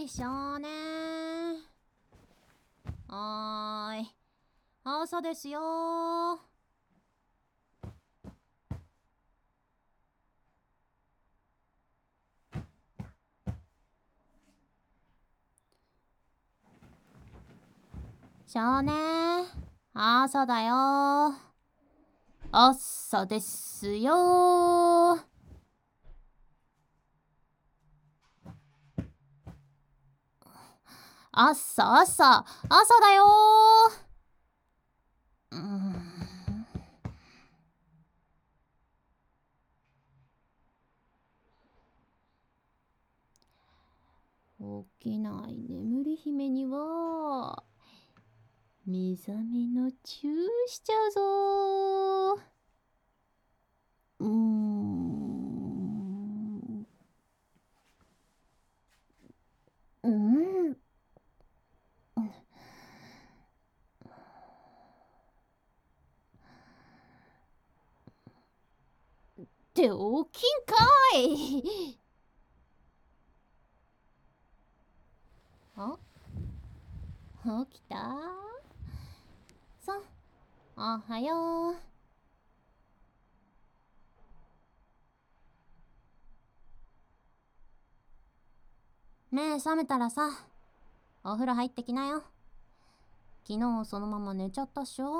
い少年。はーい。朝ですよー。少年、朝だよー。朝ですよー。朝だよー。起きない眠り姫には目覚めのチューしちゃうぞー。って起きんかい。起きた？おはよう。目覚めたらさ、お風呂入ってきなよ。昨日そのまま寝ちゃったっしょ。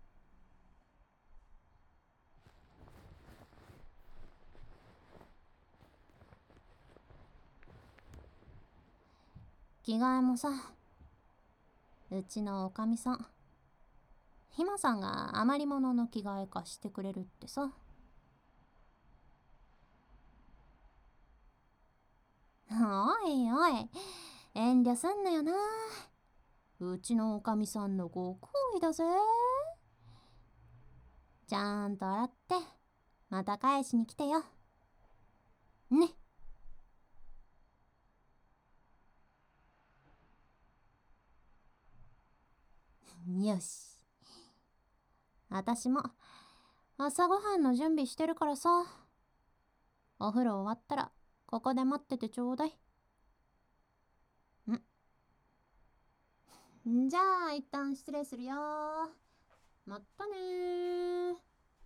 着替えもさ、うちのおかみさん、ひまさんが余り物の着替え貸してくれるってさ。おいおい、遠慮すんなよな。うちのおかみさんのご厚意だぜ。ちゃんと洗って、また返しに来てよ。ね。よし。あたしも朝ごはんの準備してるからさ。お風呂終わったらここで待っててちょうだい。じゃあ一旦失礼するよ。またねー。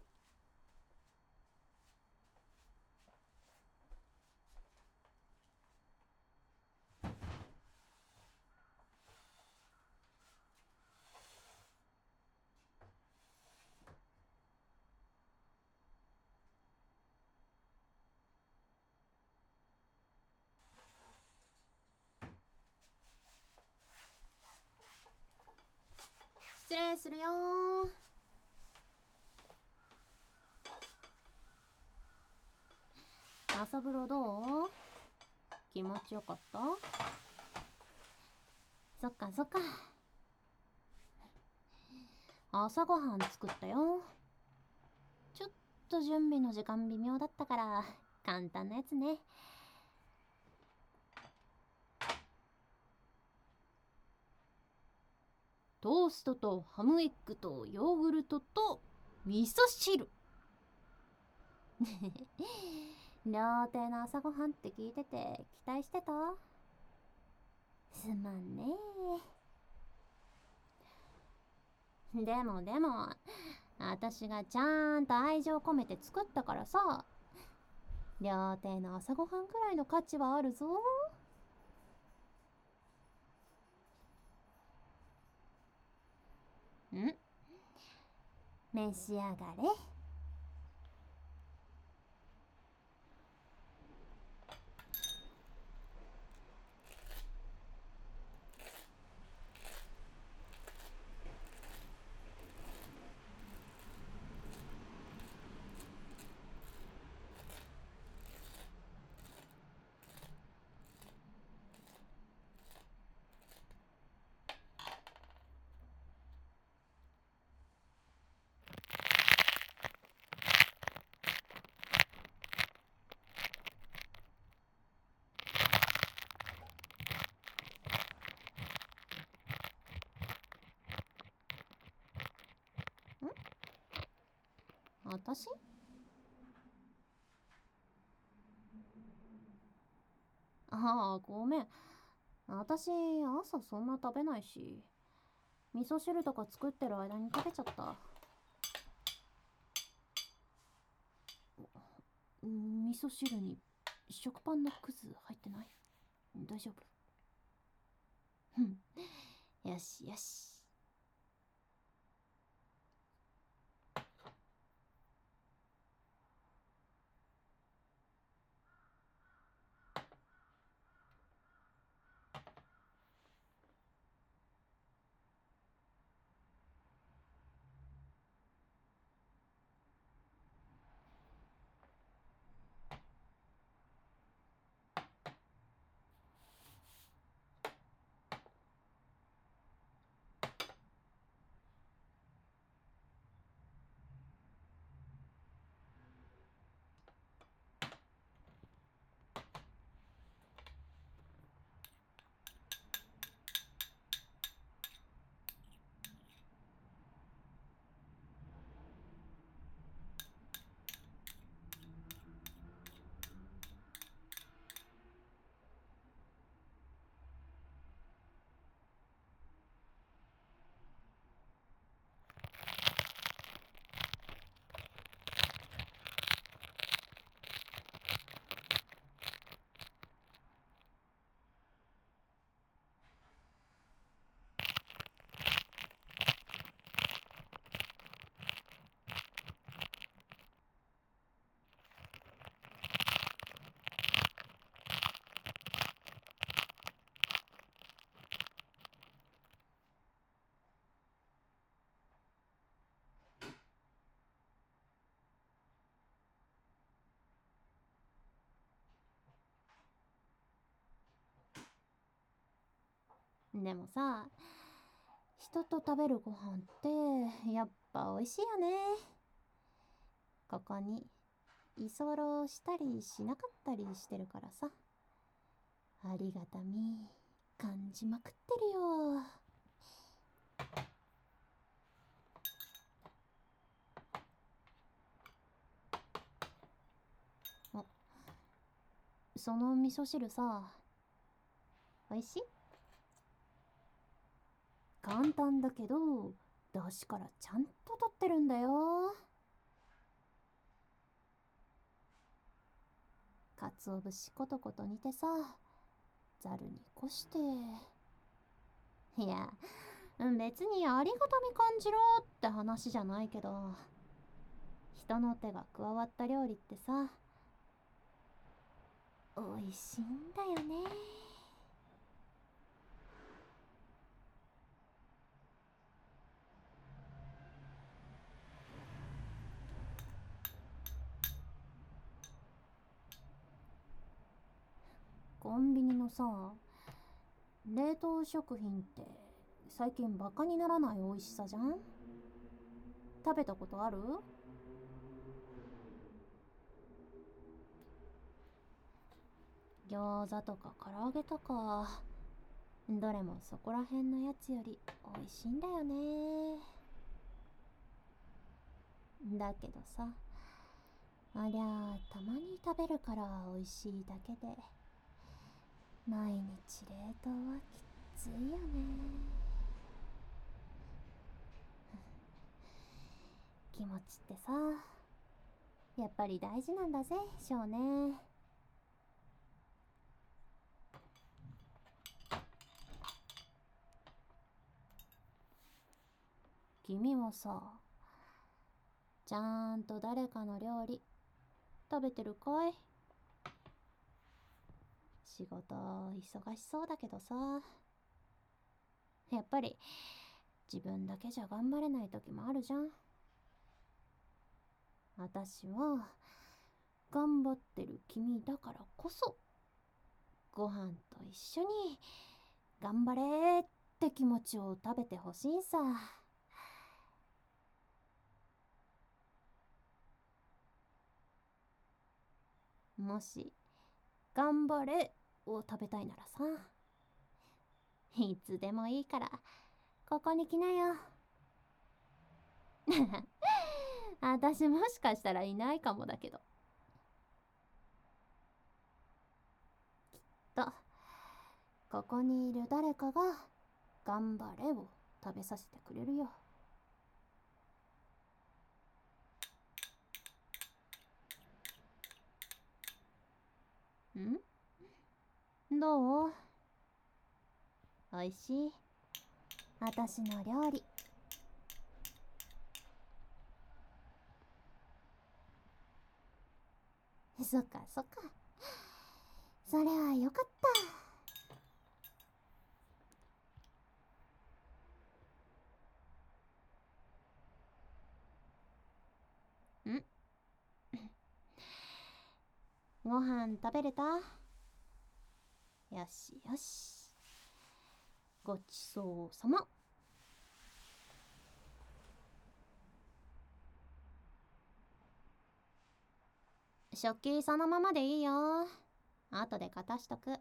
失礼するよー。朝風呂どう？気持ちよかった？そっかそっか。朝ごはん作ったよ。ちょっと準備の時間微妙だったから簡単なやつね。トーストとハムエッグとヨーグルトと味噌汁。料亭の朝ごはんって聞いてて期待してた？すまんねえ。でも私がちゃんと愛情込めて作ったからさ、料亭の朝ごはんくらいの価値はあるぞ。召し上がれ。私？ああ、ごめん。 私、朝そんな食べないし、味噌汁とか作ってる間に食べちゃった。味噌汁に食パンのくず入ってない？大丈夫？ふん。よしよし。でもさ、人と食べるご飯ってやっぱ美味しいよね。ここに居候したりしなかったりしてるからさ、ありがたみ感じまくってるよ。あ、その味噌汁さ、美味しい？簡単だけど、出汁からちゃんと取ってるんだよ。鰹節コトコト煮てさ、ざるにこして。いや、別にありがたみ感じろって話じゃないけど、人の手が加わった料理ってさ、美味しいんだよね。コンビニのさ、冷凍食品って最近バカにならない美味しさじゃん？食べたことある？餃子とか唐揚げとか、どれもそこら辺のやつより美味しいんだよね。だけどさ、ありゃあたまに食べるから美味しいだけで、毎日冷凍はきついよね。気持ちってさ、やっぱり大事なんだぜ、少年。君はさ、ちゃんと誰かの料理食べてるかい？仕事忙しそうだけどさ、やっぱり自分だけじゃ頑張れない時もあるじゃん。私は頑張ってる君だからこそ、ご飯と一緒に頑張れって気持ちを食べてほしいさ。もし頑張れを食べたいならさ、いつでもいいからここに来なよ。私もしかしたらいないかもだけど、きっとここにいる誰かが頑張れを食べさせてくれるよ。どう？おいしい？私の料理。そっかそっか。それはよかった。ご飯食べれた？よしよし。ごちそうさま。食器そのままでいいよ。後で片しとく。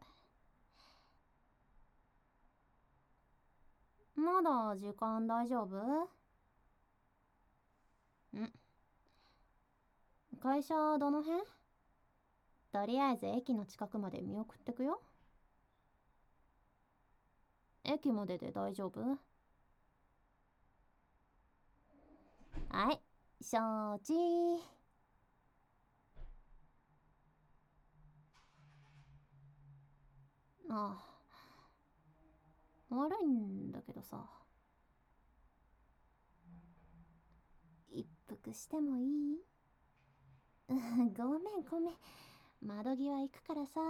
まだ時間大丈夫？会社どの辺？とりあえず駅の近くまで見送ってくよ。駅までで大丈夫？はい、承知。ああ、悪いんだけどさ。一服してもいい？ごめんごめん。窓際行くからさ。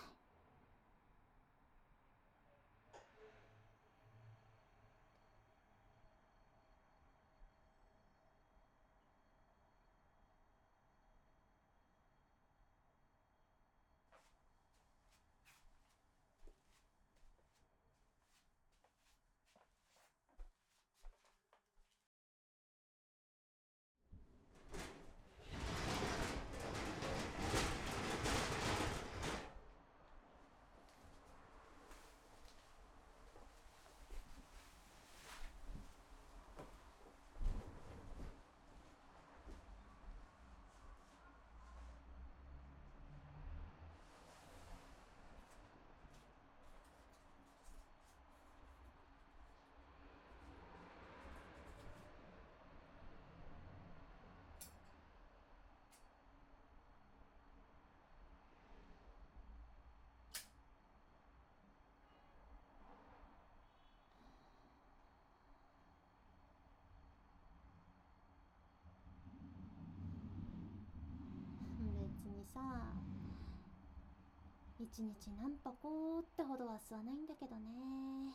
別にさ、一日何箱ってほどは吸わないんだけどね。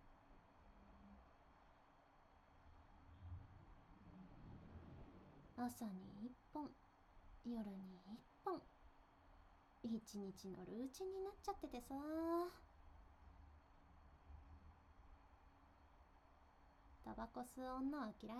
朝に1本、夜に1本。一日のルーチンになっちゃっててさ。タバコ吸う女は嫌い？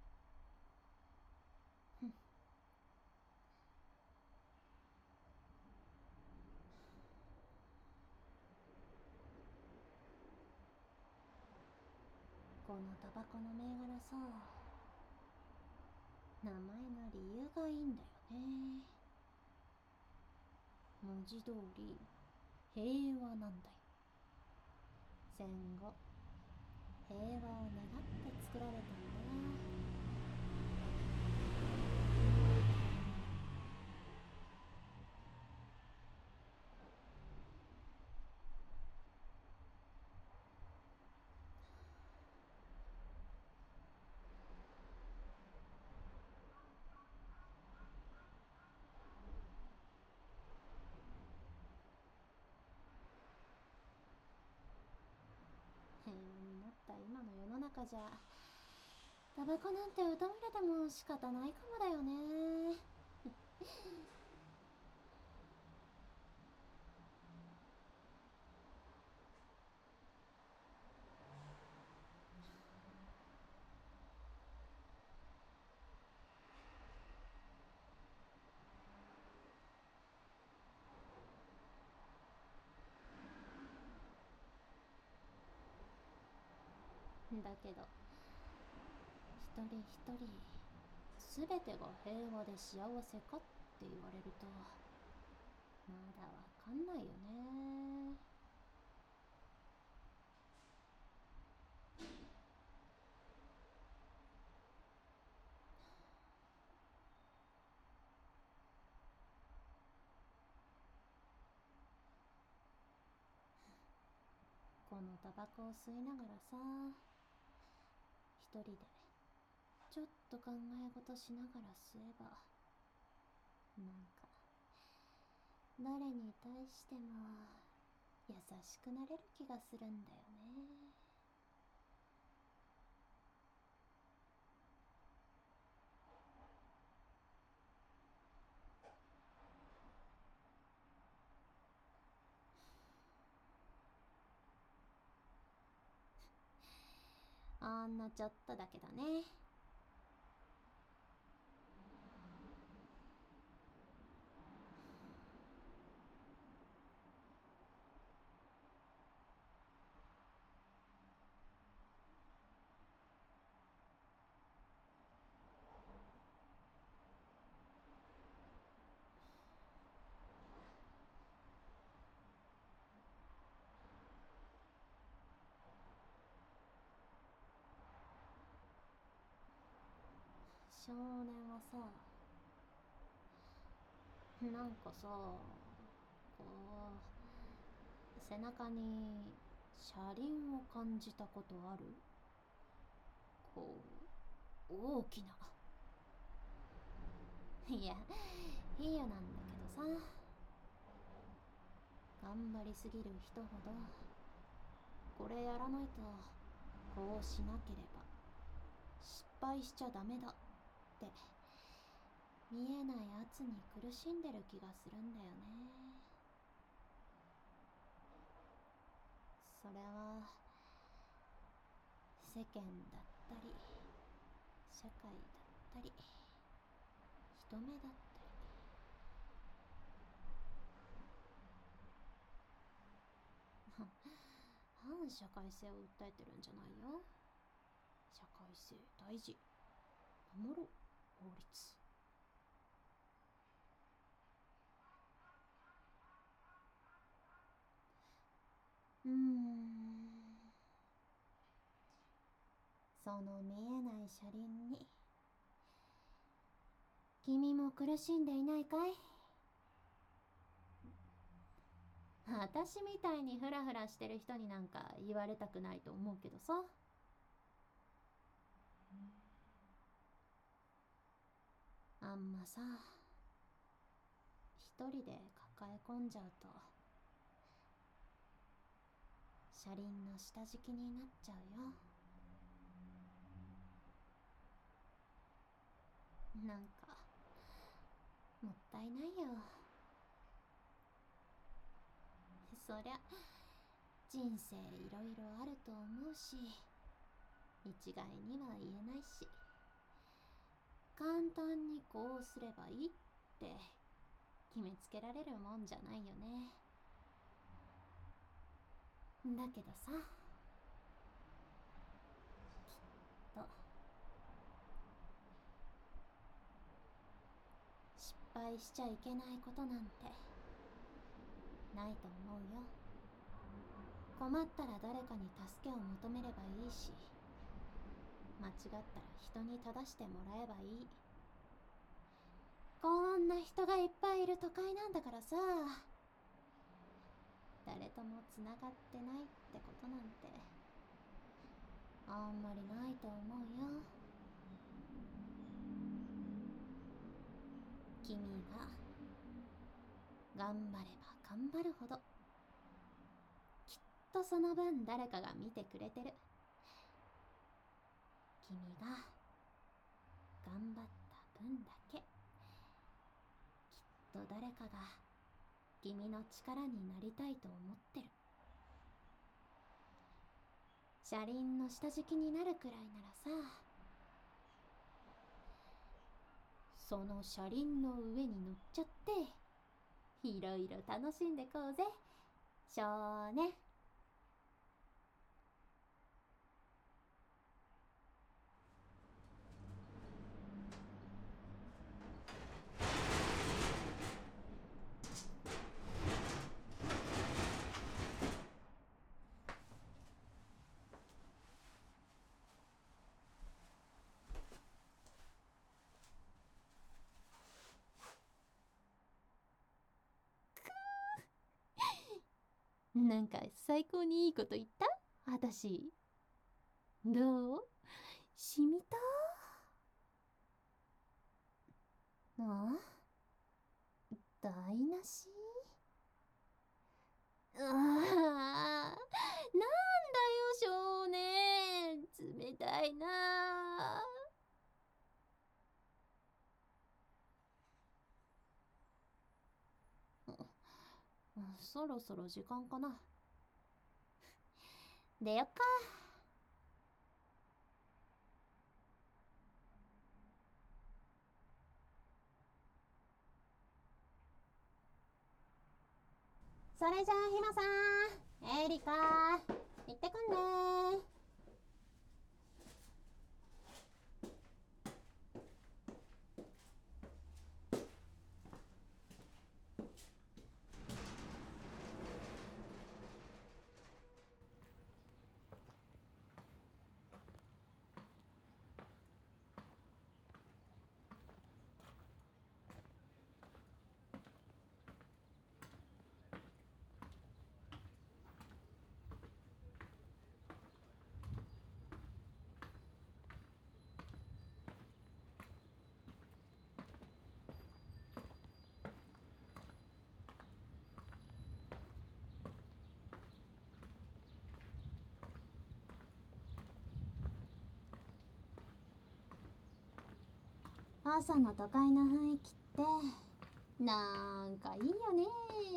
このタバコの銘柄さ、名前の理由がいいんだよね。文字通り平和なんだよ。戦後平和を願って作られたんだ。平和になった今の世の中じゃ、タバコなんて疎まれても仕方ないかもだよね。だけど、一人一人全てが平和で幸せかって言われると、まだわかんないよね。 のタバコを吸いながらさ、一人でちょっと考え事しながら吸えば、なんか誰に対しても優しくなれる気がするんだよね。ほんのちょっとだけどね。少年はさ、なんかさ、こう、背中に車輪を感じたことある？こう、大きな。いや、いいよなんだけどさ、頑張りすぎる人ほど、これやらないと、こうしなければ、失敗しちゃダメだって、見えない圧に苦しんでる気がするんだよね。それは、世間だったり、社会だったり、人目だったり。反社会性を訴えてるんじゃないよ。社会性大事。守ろう、法律。その見えない車輪に、君も苦しんでいないかい？私みたいにフラフラしてる人になんか言われたくないと思うけどさ。あんまさ、一人で抱え込んじゃうと、車輪の下敷きになっちゃうよ。なんか、もったいないよ。そりゃ、人生いろいろあると思うし、一概には言えないし、簡単にこうすればいいって決めつけられるもんじゃないよね。だけどさ、きっと失敗しちゃいけないことなんてないと思うよ。困ったら誰かに助けを求めればいいし、間違ったら人に正してもらえばいい。こんな人がいっぱいいる都会なんだからさ、誰ともつながってないってことなんてあんまりないと思うよ。君が頑張れば頑張るほど、きっとその分誰かが見てくれてる。君が頑張った分だけ、きっと誰かが君の力になりたいと思ってる。車輪の下敷きになるくらいならさ、その車輪の上に乗っちゃって、いろいろ楽しんでこうぜ、少年。なんか最高にいいこと言った？ 私、どう？染みた？あ？台無し？ああ、なんだよ、少年。冷たいなあ。そろそろ時間かな。出よっか。それじゃあ、ひまさん、エリカ、行ってくんね。朝の都会の雰囲気ってなんかいいよね。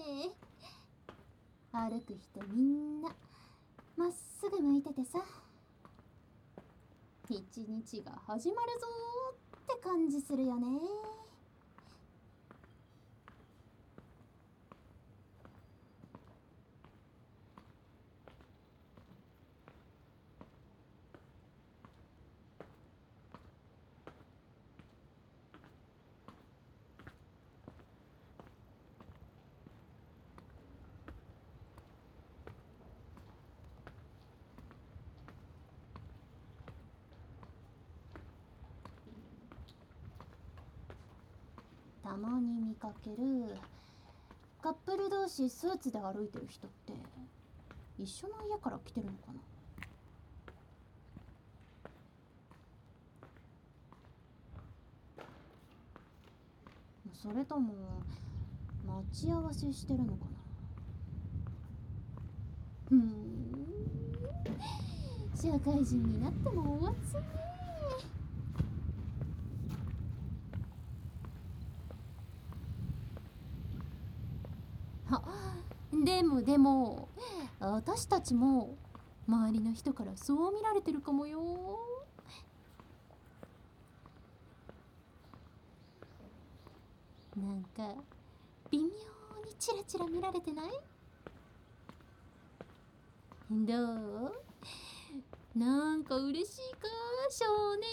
歩く人みんなまっすぐ向いててさ、一日が始まるぞーって感じするよね。たまに見かけるカップル同士スーツで歩いてる人って一緒の家から来てるのかな。それとも待ち合わせしてるのかな。社会人になってもお熱いね。でも私たちも周りの人からそう見られてるかもよ。なんか微妙にチラチラ見られてない？どう？なんか嬉しいか、少年。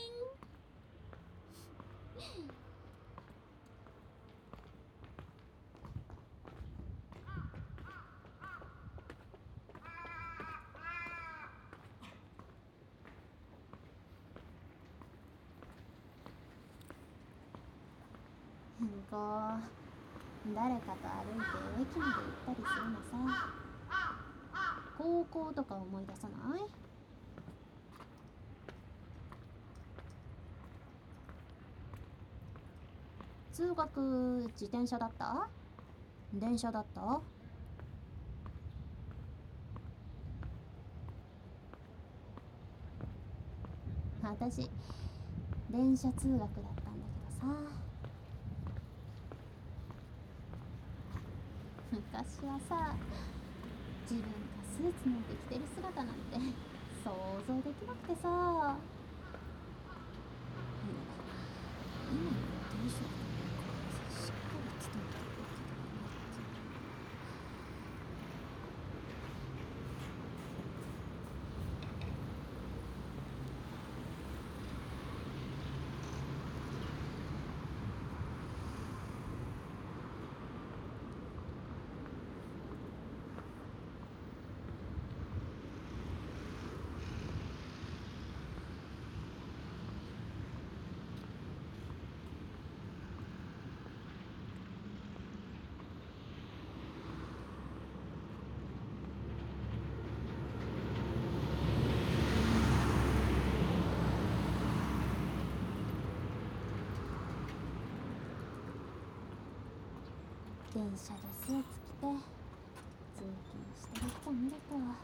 こう誰かと歩いて駅まで行ったりするのさ。高校とか思い出さない？通学自転車だった？電車だった？私電車通学だったんだけどさ。昔はさ、自分がスーツなんて着てる姿なんて想像できなくてさ。今の定食としっかり伝えたわけだよね。 電車でスーツ着て通勤してる人見ると、なん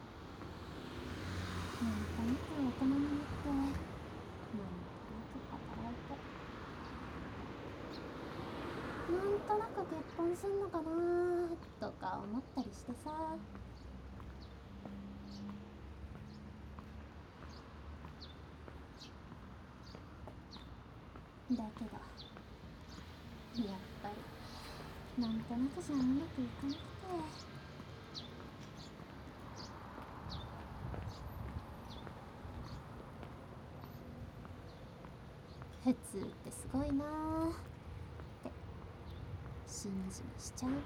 となく大人になってなんとなく働いてなんとなく結婚すんのかなとか思ったりしてさ。だけどやっぱりなんとなくじゃうまくいかなくて、普通ってすごいなーってしみじみしちゃうね。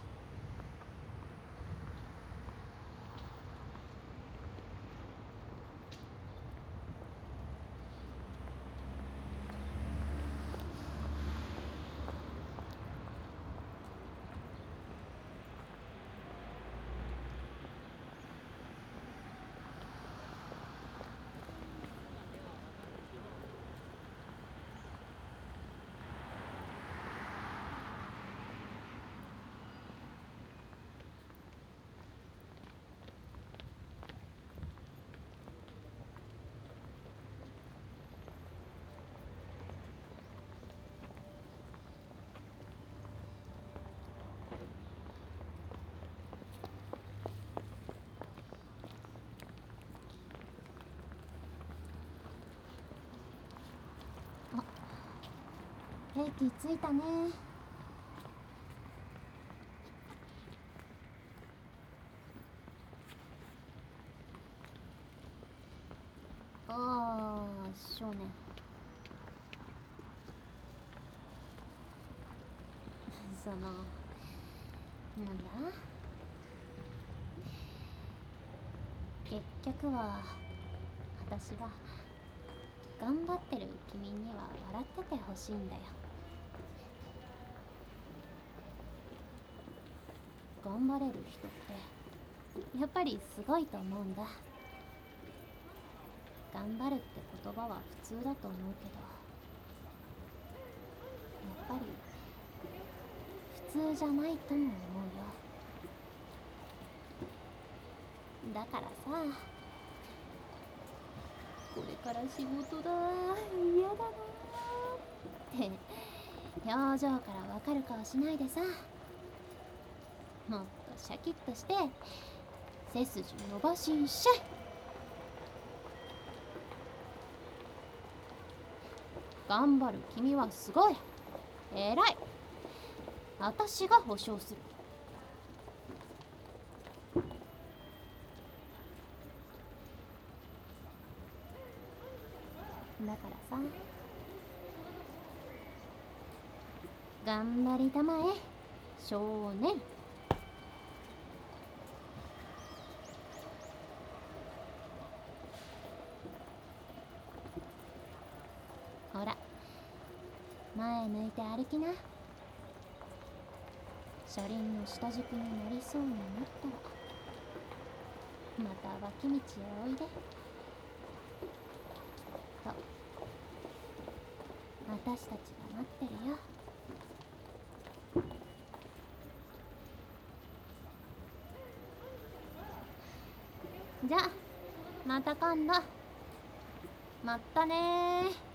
駅着いたね。ああ、少年。なんだ、結局は私が頑張ってる君には笑っててほしいんだよ。頑張れる人ってやっぱりすごいと思うんだ。頑張るって言葉は普通だと思うけど、やっぱり普通じゃないとも思うよ。だからさ、これから仕事だ、嫌だなって表情からわかる顔しないでさ、もっとシャキッとして背筋伸ばしんしゃい。頑張る君はすごい偉い。私が保証する。だからさ、頑張りたまえ少年。ほら、前向いて歩きな。車輪の下敷きになりそうになったらまた脇道へおいで。と私たちが待ってるよ。じゃあまた今度。まったねー。